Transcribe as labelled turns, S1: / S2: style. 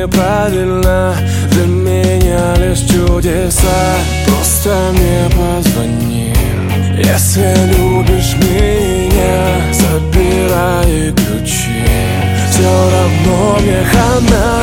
S1: неправильно, для меня лишь чудеса. Просто мне позвони, если любишь меня, забирай ключи. Все равно мне хана.